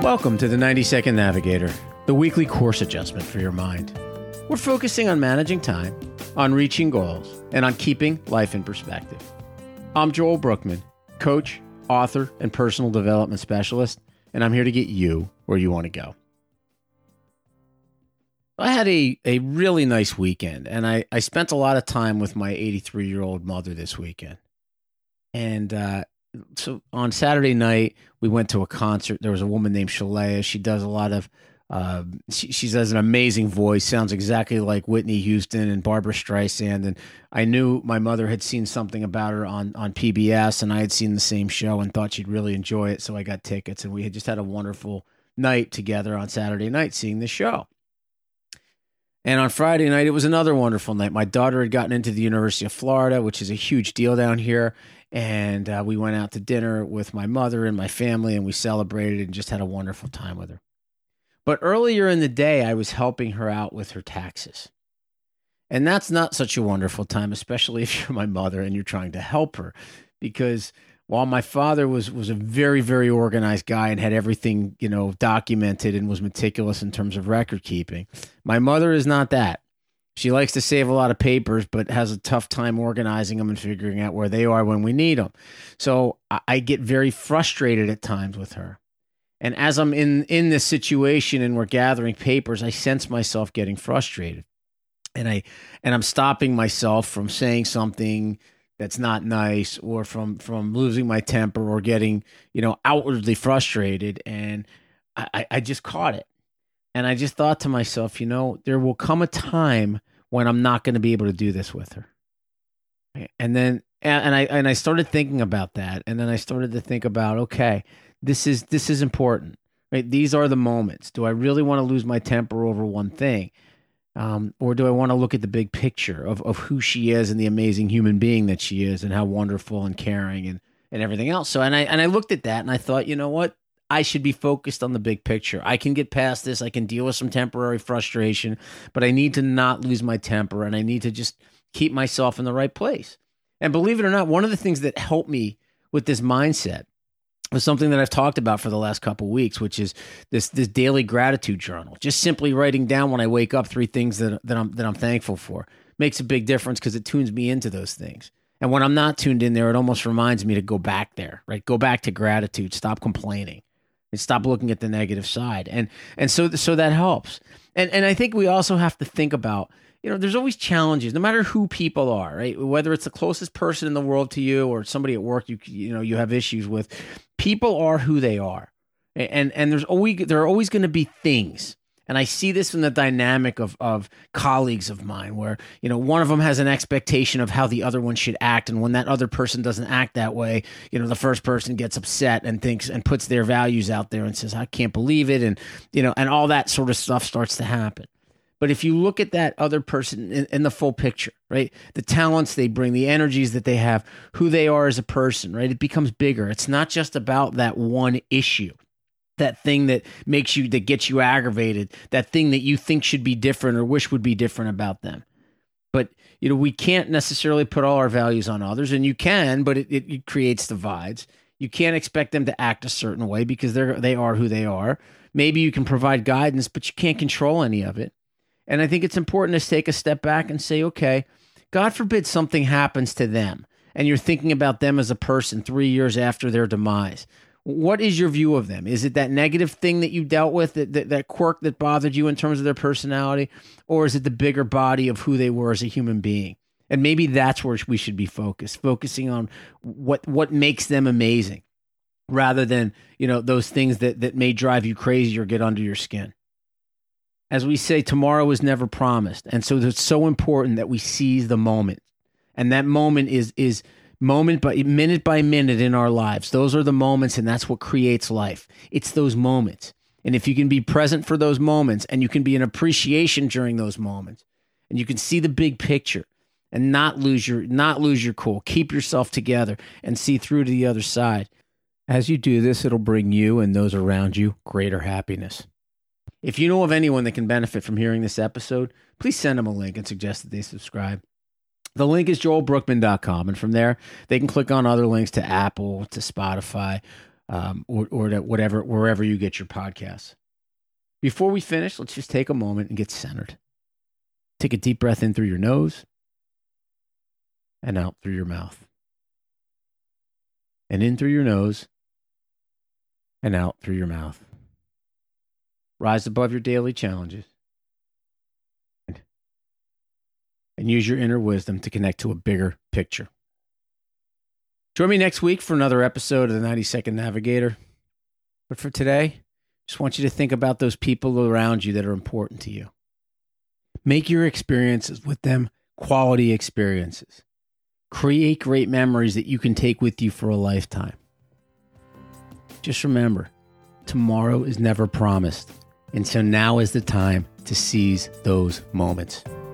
Welcome to the 90-Second Navigator, the weekly course adjustment for your mind. We're focusing on managing time, on reaching goals, and on keeping life in perspective. I'm Joel Brookman, coach, author, and personal development specialist, and I'm here to get you where you want to go. I had a really nice weekend, and I spent a lot of time with my 83-year-old mother this weekend. And so on Saturday night, we went to a concert. There was a woman named Shalea. She does a lot of, she has an amazing voice, sounds exactly like Whitney Houston and Barbra Streisand. And I knew my mother had seen something about her on PBS, and I had seen the same show and thought she'd really enjoy it. So I got tickets, and we had just had a wonderful night together on Saturday night seeing the show. And on Friday night, it was another wonderful night. My daughter had gotten into the University of Florida, which is a huge deal down here. And we went out to dinner with my mother and my family, and we celebrated and just had a wonderful time with her. But earlier in the day, I was helping her out with her taxes. And that's not such a wonderful time, especially if you're my mother and you're trying to help her. Because while my father was a very, very organized guy and had everything, documented and was meticulous in terms of record keeping, my mother is not that. She likes to save a lot of papers, but has a tough time organizing them and figuring out where they are when we need them. So I get very frustrated at times with her. And as I'm in this situation and we're gathering papers, I sense myself getting frustrated. And I'm stopping myself from saying something that's not nice, or from losing my temper, or getting, outwardly frustrated. And I just caught it. And I just thought to myself, there will come a time when I'm not going to be able to do this with her. And then, and I started thinking about that. And then I started to think about, okay, this is important, right? These are the moments. Do I really want to lose my temper over one thing? Or do I want to look at the big picture of who she is and the amazing human being that she is and how wonderful and caring and everything else? So, and I looked at that and I thought, you know what? I should be focused on the big picture. I can get past this. I can deal with some temporary frustration, but I need to not lose my temper, and I need to just keep myself in the right place. And believe it or not, one of the things that helped me with this mindset was something that I've talked about for the last couple of weeks, which is this daily gratitude journal. Just simply writing down when I wake up 3 things that I'm thankful for makes a big difference because it tunes me into those things. And when I'm not tuned in there, it almost reminds me to go back there, right? Go back to gratitude. Stop complaining. And stop looking at the negative side. And so that helps. And I think we also have to think about, there's always challenges, no matter who people are, right? Whether it's the closest person in the world to you or somebody at work you have issues with. People are who they are. And there are always going to be things. And I see this in the dynamic of colleagues of mine where, one of them has an expectation of how the other one should act. And when that other person doesn't act that way, the first person gets upset and thinks and puts their values out there and says, I can't believe it. And, and all that sort of stuff starts to happen. But if you look at that other person in the full picture, right, the talents they bring, the energies that they have, who they are as a person, right, it becomes bigger. It's not just about that one issue. That thing that gets you aggravated, that thing that you think should be different or wish would be different about them. But, we can't necessarily put all our values on others, and you can, but it creates divides. You can't expect them to act a certain way because they are who they are. Maybe you can provide guidance, but you can't control any of it. And I think it's important to take a step back and say, okay, God forbid something happens to them, and you're thinking about them as a person 3 years after their demise. What is your view of them? Is it that negative thing that you dealt with, that quirk that bothered you in terms of their personality? Or is it the bigger body of who they were as a human being? And maybe that's where we should be focusing on what makes them amazing, rather than, those things that may drive you crazy or get under your skin. As we say, tomorrow is never promised. And so it's so important that we seize the moment. And that moment is moment by minute in our lives. Those are the moments, and that's what creates life. It's those moments. And if you can be present for those moments, and you can be in appreciation during those moments, and you can see the big picture and not lose your cool, keep yourself together and see through to the other side. As you do this, it'll bring you and those around you greater happiness. If you know of anyone that can benefit from hearing this episode, please send them a link and suggest that they subscribe. The link is joelbrookman.com, and from there, they can click on other links to Apple, to Spotify, or to wherever you get your podcasts. Before we finish, let's just take a moment and get centered. Take a deep breath in through your nose and out through your mouth. And in through your nose and out through your mouth. Rise above your daily challenges and use your inner wisdom to connect to a bigger picture. Join me next week for another episode of the 90-Second Navigator. But for today, just want you to think about those people around you that are important to you. Make your experiences with them quality experiences. Create great memories that you can take with you for a lifetime. Just remember, tomorrow is never promised, and so now is the time to seize those moments.